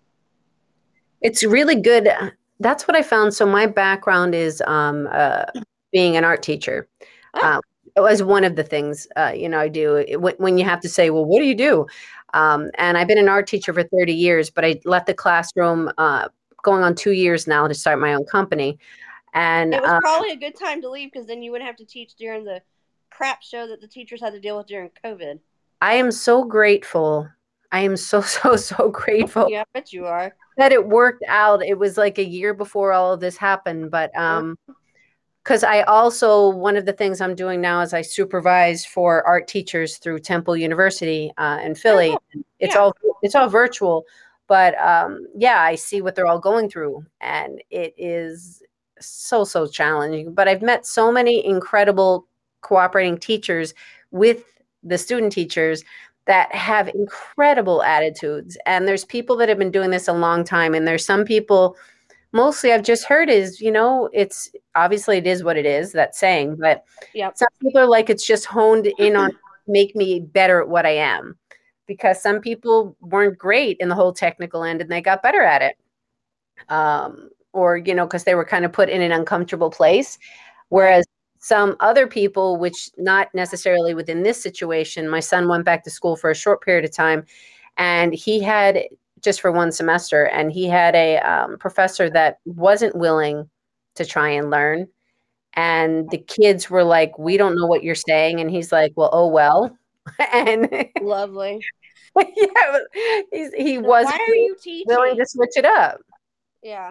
It's really good. That's what I found. So my background is um, uh, being an art teacher. Ah, Um, it was one of the things, uh, you know, I do it, when, when you have to say, well, what do you do? Um, and I've been an art teacher for thirty years, but I left the classroom uh, going on two years now to start my own company. And it was uh, probably a good time to leave because then you wouldn't have to teach during the crap show that the teachers had to deal with during COVID. I am so grateful. I am so, so, so grateful Yeah, I bet you are. that it worked out. It was like a year before all of this happened, but Uh, um, because I also, one of the things I'm doing now is I supervise for art teachers through Temple University uh, in oh, Philly. cool. It's Yeah. all it's all virtual, but um, yeah, I see what they're all going through, and it is so so challenging. But I've met so many incredible cooperating teachers with the student teachers that have incredible attitudes, and there's people that have been doing this a long time, and there's some people mostly I've just heard is, you know, it's obviously it is what it is, that saying, but Yep. some people are like, it's just honed in on make me better at what I am. Because some people weren't great in the whole technical end and they got better at it. Um, or, you know, because they were kind of put in an uncomfortable place. Right. Whereas some other people, which not necessarily within this situation, my son went back to school for a short period of time and he had just for one semester and he had a um, professor that wasn't willing to try and learn, and the kids were like, we don't know what you're saying, and he's like, well, oh well. And Lovely. yeah, he's, he So why wasn't are you willing teaching? to switch it up. Yeah.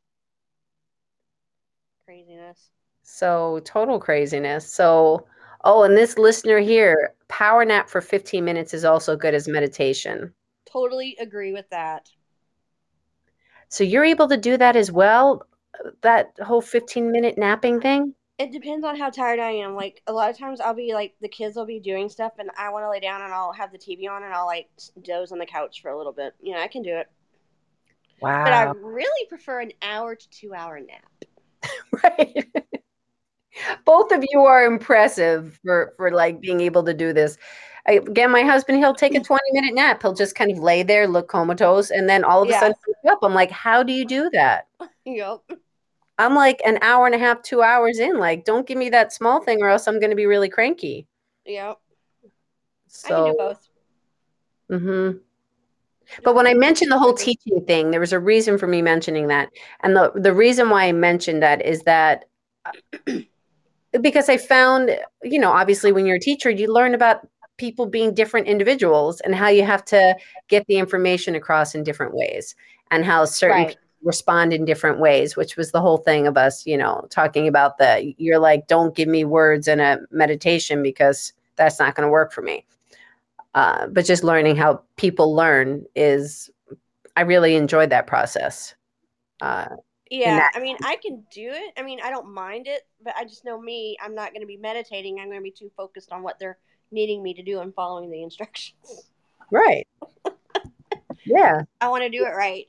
Craziness. So total craziness. So, oh, and this listener here, power nap for fifteen minutes is also good as meditation. Totally agree with that. So you're able to do that as well, that whole fifteen minute napping thing? It depends on how tired I am. Like a lot of times I'll be like the kids will be doing stuff and I want to lay down and I'll have the T V on and I'll like doze on the couch for a little bit. You know, I can do it. But I Wow. really prefer an hour to two hour nap. Right. Both of you are impressive for for like being able to do this. I, again, my husband, he'll take a twenty minute nap. He'll just kind of lay there, look comatose, and then all of a Yeah. sudden wake up. I'm like, how do you do that? Yep. I'm like an hour and a half, two hours in. Like, don't give me that small thing or else I'm going to be really cranky. Yep. I can do So, both. mm-hmm. But when I Just mentioned the whole focus. teaching thing, there was a reason for me mentioning that. And the the reason why I mentioned that is that because I found, you know, obviously when you're a teacher, you learn about people being different individuals and how you have to get the information across in different ways and how certain Right. people respond in different ways, which was the whole thing of us, you know, talking about the, you're like, don't give me words in a meditation because that's not going to work for me. Uh, but just learning how people learn is, I really enjoyed that process. Uh, in Yeah, that, I mean, I can do it. I mean, I don't mind it, but I just know me, I'm not going to be meditating. I'm going to be too focused on what they're needing me to do and following the instructions. right. Yeah. I want to do it right.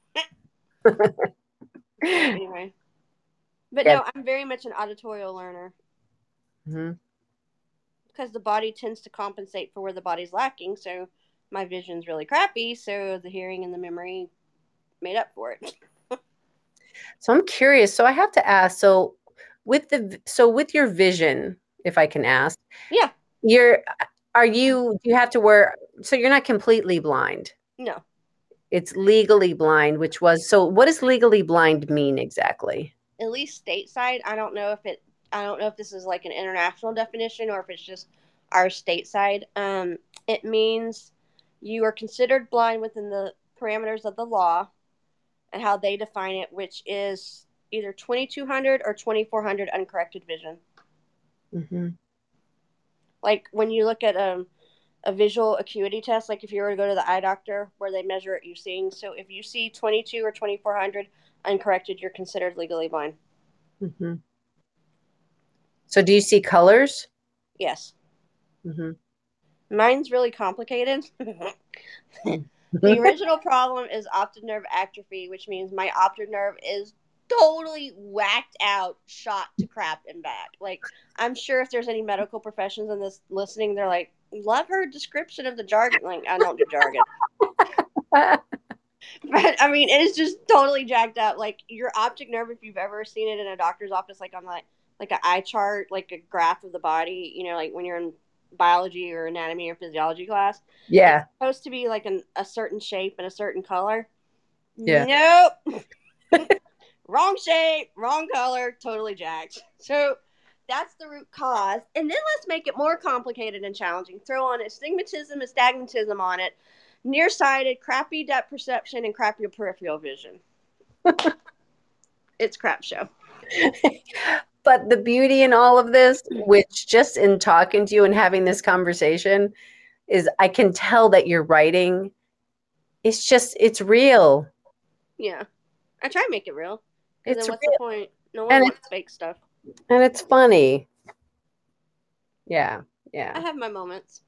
So, anyway. But Yeah. no, I'm very much an auditorial learner Mhm. because the body tends to compensate for where the body's lacking. So, my vision's really crappy. So, the hearing and the memory made up for it. So I'm curious. So I have to ask, so with the so with your vision, if I can ask, Yeah. you're are you do you have to wear so you're not completely blind. No. It's legally blind, which was so what does legally blind mean exactly? At least stateside, I don't know if it I don't know if this is like an international definition or if it's just our stateside. Um, it means you are considered blind within the parameters of the law and how they define it, which is either twenty-two hundred or twenty-four hundred uncorrected vision. Hmm. Like when you look at um, a visual acuity test, like if you were to go to the eye doctor where they measure it you seeing. So if you see twenty-two or twenty-four hundred uncorrected, you're considered legally blind. Hmm. So do you see colors? Yes. Hmm. Mine's really complicated. The Hmm. original problem is optic nerve atrophy, which means my optic nerve is totally whacked out, shot to crap and back. Like, I'm sure if there's any medical professions in this listening, they're like, love her description of the jargon. Like, I don't do jargon. But I mean, it is just totally jacked up. Like your optic nerve, if you've ever seen it in a doctor's office, like on like like an eye chart, like a graph of the body, you know, like when you're in biology or anatomy or physiology class, it's Yeah. supposed to be like an, a certain shape and a certain color. Yeah. Nope, wrong shape, wrong color, totally jacked. So that's the root cause. And then let's make it more complicated and challenging. Throw on astigmatism, astigmatism on it, nearsighted, crappy depth perception, and crappy peripheral vision. It's crap show. But the beauty in all of this, which just in talking to you and having this conversation, is I can tell that you're writing. It's just, it's real. Yeah. I try to make it real. Because It's then what's the real. point? No one And wants it's, fake stuff. and it's funny. Yeah. I Yeah. have my moments.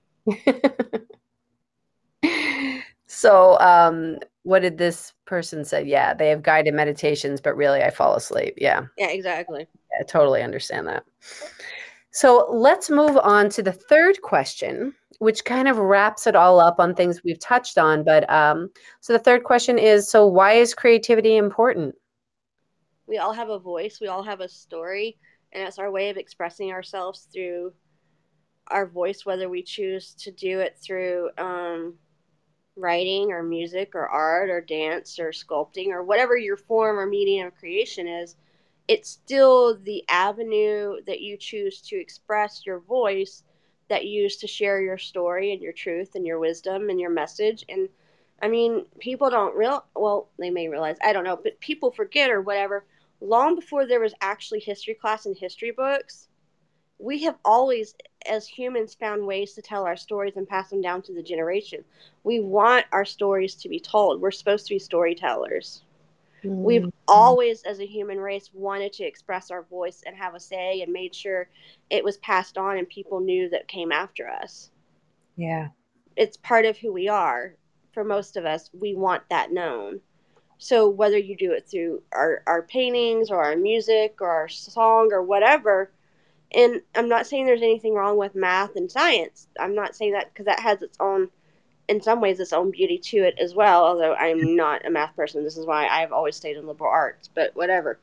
So, um, what did this person say? Yeah, they have guided meditations, but really I fall asleep. Yeah, Yeah, exactly. I totally understand that. So let's move on to the third question, which kind of wraps it all up on things we've touched on. But um, so the third question is, so why is creativity important? We all have a voice, we all have a story, and it's our way of expressing ourselves through our voice, whether we choose to do it through um, writing or music or art or dance or sculpting or whatever your form or medium of creation is. It's still the avenue that you choose to express your voice, that you use to share your story and your truth and your wisdom and your message. And I mean, people don't real well, they may realize, I don't know, but people forget or whatever. Long before there was actually history class and history books, we have always, as humans, found ways to tell our stories and pass them down to the generation. We want our stories to be told. We're supposed to be storytellers. We've Mm, always, as a human race, wanted to express our voice and have a say and made sure it was passed on and people knew that came after us. yeah. It's part of who we are. For most of us, we want that known. So whether you do it through our, our paintings or our music or our song or whatever, and I'm not saying there's anything wrong with math and science. I'm not saying that because that has its own, in some ways, its own beauty to it as well. Although I'm not a math person, this is why I've always stayed in liberal arts. But whatever.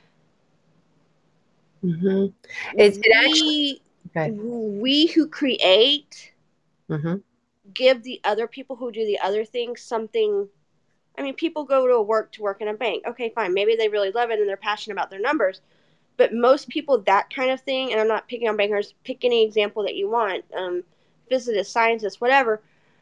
Hmm. It, it actually, We okay. we who create Hmm. give the other people who do the other things something. I mean, people go to work to work in a bank. Okay, fine. Maybe they really love it and they're passionate about their numbers. But most people, that kind of thing, and I'm not picking on bankers, pick any example that you want, um, physicists, scientists, whatever.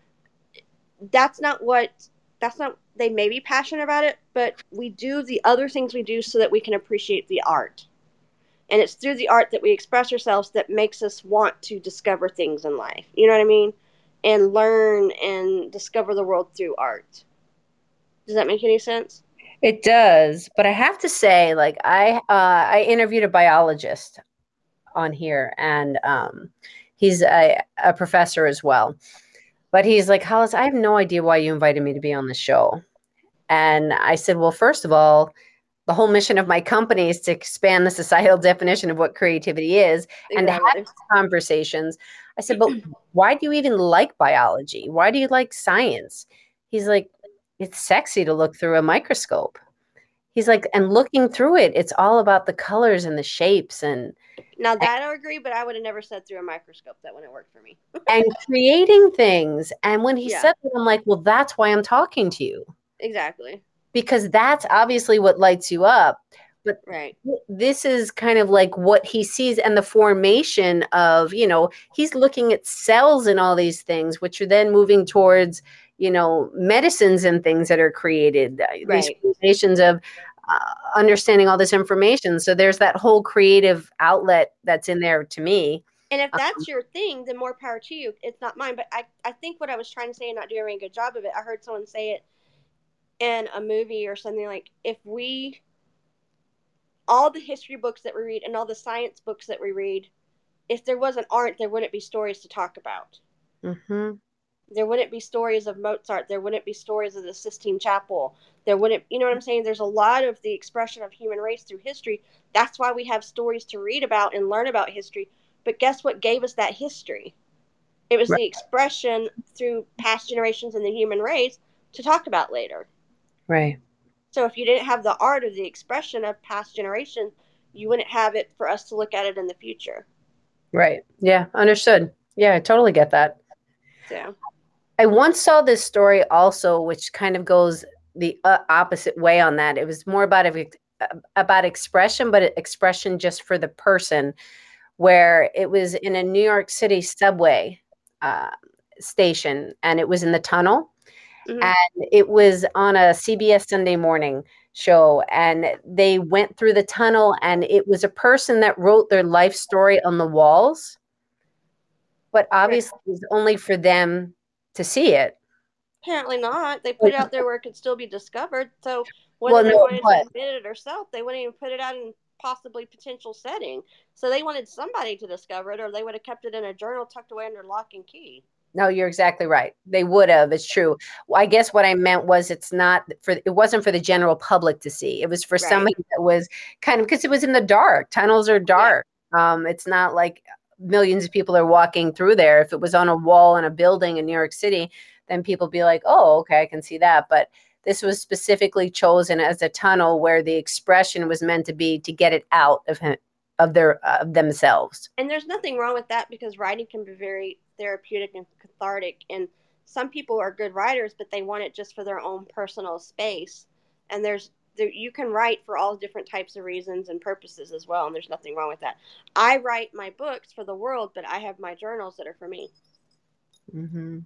That's not what, that's not, they may be passionate about it, but we do the other things we do so that we can appreciate the art. And it's through the art that we express ourselves that makes us want to discover things in life. You know what I mean? And learn and discover the world through art. Does that make any sense? It does, but I have to say, like I uh, I interviewed a biologist on here, and um, he's a, a professor as well. But he's like, Hollis, I have no idea why you invited me to be on the show. And I said, well, first of all, the whole mission of my company is to expand the societal definition of what creativity is and to have Exactly. conversations. I said, but why do you even like biology? Why do you like science? He's like, it's sexy to look through a microscope. He's like, and looking through it, it's all about the colors and the shapes and Now that I agree, but I would have never said through a microscope. That wouldn't work for me. and creating things. And when he Yeah, said that, I'm like, well, that's why I'm talking to you, exactly. because that's obviously what lights you up. But Right. this is kind of like what he sees and the formation of, you know, he's looking at cells and all these things, which are then moving towards, you know, medicines and things that are created, uh, these Right. formations of uh, understanding all this information. So there's that whole creative outlet that's in there to me. And if Um, that's your thing, then more power to you. It's not mine. But I, I think what I was trying to say and not doing a very good job of it, I heard someone say it in a movie or something like, if we, all the history books that we read and all the science books that we read, if there wasn't art, there wouldn't be stories to talk about. mhm. There wouldn't be stories of Mozart. There wouldn't be stories of the Sistine Chapel. There wouldn't, you know what I'm saying? There's a lot of the expression of human race through history. That's why we have stories to read about and learn about history. But guess what gave us that history? It was Right, the expression through past generations in the human race to talk about later. right, So if you didn't have the art of the expression of past generations, you wouldn't have it for us to look at it in the future. right. Yeah, understood. Yeah, I totally get that. So, I once saw this story also, which kind of goes the uh, opposite way on that. It was more about a, about expression, but expression just for the person, where it was in a New York City subway uh, station, and it was in the tunnel, mm-hmm. and it was on a C B S Sunday Morning show, and they went through the tunnel, and it was a person that wrote their life story on the walls, but Right. obviously it was only for them to see it. Apparently not. They put it out there where it could still be discovered. So whether Well, they no, wanted to but admit it herself, they wouldn't even put it out in possibly potential setting. So they wanted somebody to discover it, or they would have kept it in a journal tucked away under lock and key. no, you're exactly right. They would have. It's true. Well, I guess what I meant was it's not for, it wasn't for the general public to see. It was for Right. somebody that was kind of, because it was in the dark. Tunnels are Yeah. dark. Um, it's not like millions of people are walking through there. If it was on a wall in a building in New York City, then people be like, oh, okay, I can see that. But this was specifically chosen as a tunnel where the expression was meant to be to get it out of him, of their of themselves. And there's nothing wrong with that because writing can be very therapeutic and cathartic. And some people are good writers, but they want it just for their own personal space. And there's there, you can write for all different types of reasons and purposes as well. And there's nothing wrong with that. I write my books for the world, but I have my journals that are for me. Mm-hmm.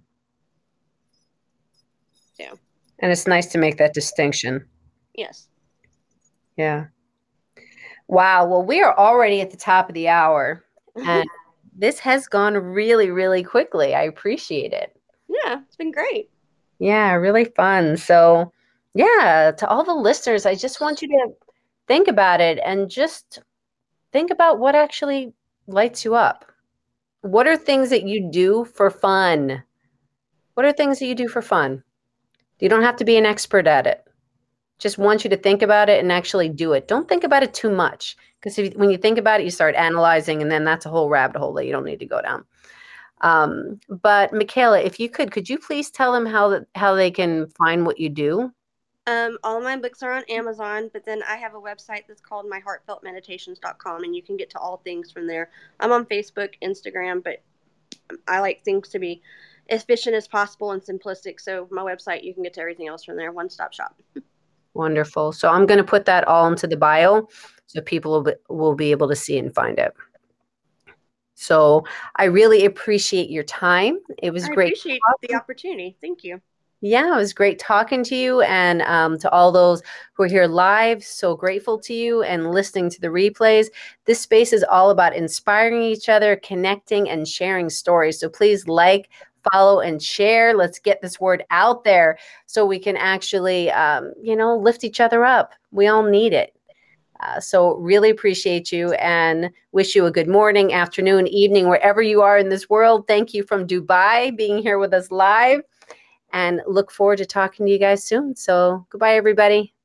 So And it's nice to make that distinction. yes. Yeah. Wow. Well, we are already at the top of the hour, and this has gone really, really quickly. I appreciate it. Yeah, it's been great. Yeah, really fun. So, yeah, to all the listeners, I just want you to think about it and just think about what actually lights you up. What are things that you do for fun? What are things that you do for fun? You don't have to be an expert at it. Just want you to think about it and actually do it. Don't think about it too much, because when you think about it, you start analyzing, and then that's a whole rabbit hole that you don't need to go down. Um, but Michaela, if you could, could you please tell them how that how they can find what you do? Um, all of my books are on Amazon, but then I have a website that's called my heartfelt meditations dot com, and you can get to all things from there. I'm on Facebook, Instagram, but I like things to be efficient as possible and simplistic. So my website, you can get to everything else from there. One stop shop. Wonderful. So I'm going to put that all into the bio so people will be, will be able to see and find it. So I really appreciate your time. It was I great. appreciate the opportunity. Thank you. Yeah, it was great talking to you, and um, to all those who are here live, so grateful to you, and listening to the replays. This space is all about inspiring each other, connecting, and sharing stories. So please like, follow, and share. Let's get this word out there so we can actually, um, you know, lift each other up. We all need it. Uh, so really appreciate you and wish you a good morning, afternoon, evening, wherever you are in this world. Thank you from Dubai being here with us live. And look forward to talking to you guys soon. So goodbye, everybody.